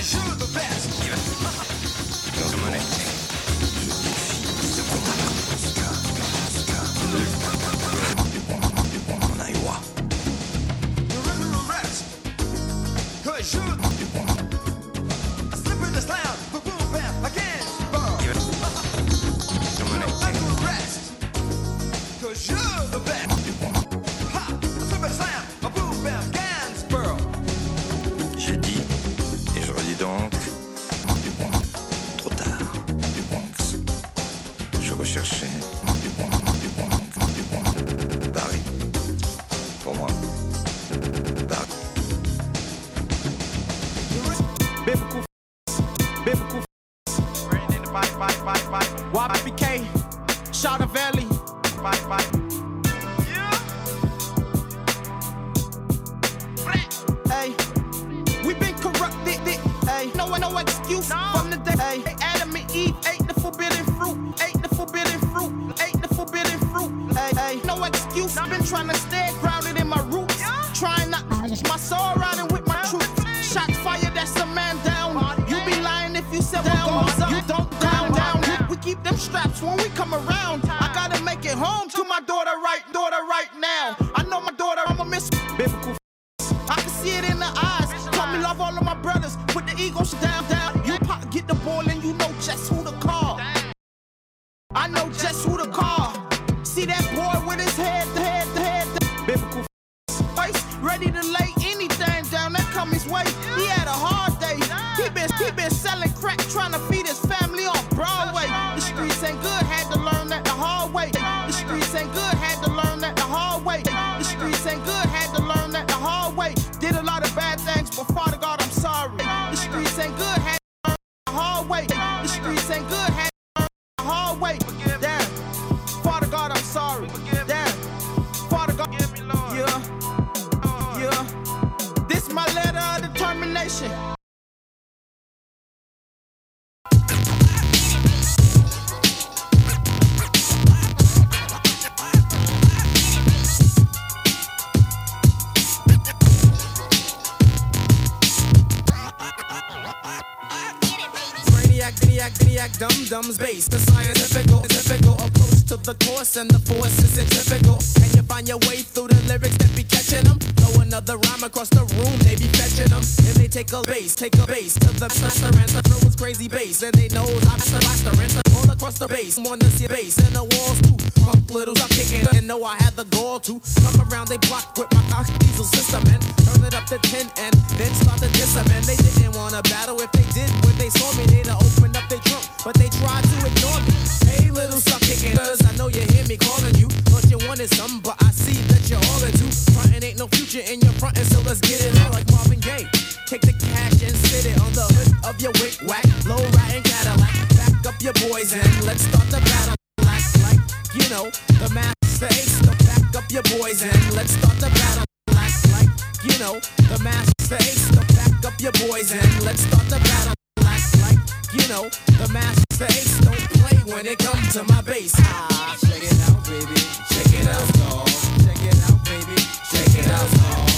Dum-dums based, the scientific approach to the course and the force is centrifugal. Can you find your way through the lyrics that be catching them? Throw another rhyme across the room, they be fetching them. And they take a bass to the master throws crazy bass. And they know I'm the all across the bass. Wanna see bass in the walls too. Punk littles I'm kicking and know I had the gall to come around they block with my Cox diesel system and turn it up to 10 and then start to diss them. And they didn't wanna battle. If they did when they saw me, they'd open up their trunk, but they tried to ignore me. Hey little stop kicking, cause I know you hear me calling you. Thought you wanted something, but I see that you're all into frontin'. Ain't no future in your frontin', so let's get it on like Marvin Gaye. Take the cash and sit it on the hood of your wick whack, low riding Cadillac. Back up your boys and let's start the battle. Like you know, the master ace. So back up your boys and let's start the battle. Like you know, the master ace. So back up your boys and let's start the battle. Like you know, the master ace. Don't play when it comes to my bass. Check it out, baby. Check it out, dog. Check it out, baby. Check it out, dog.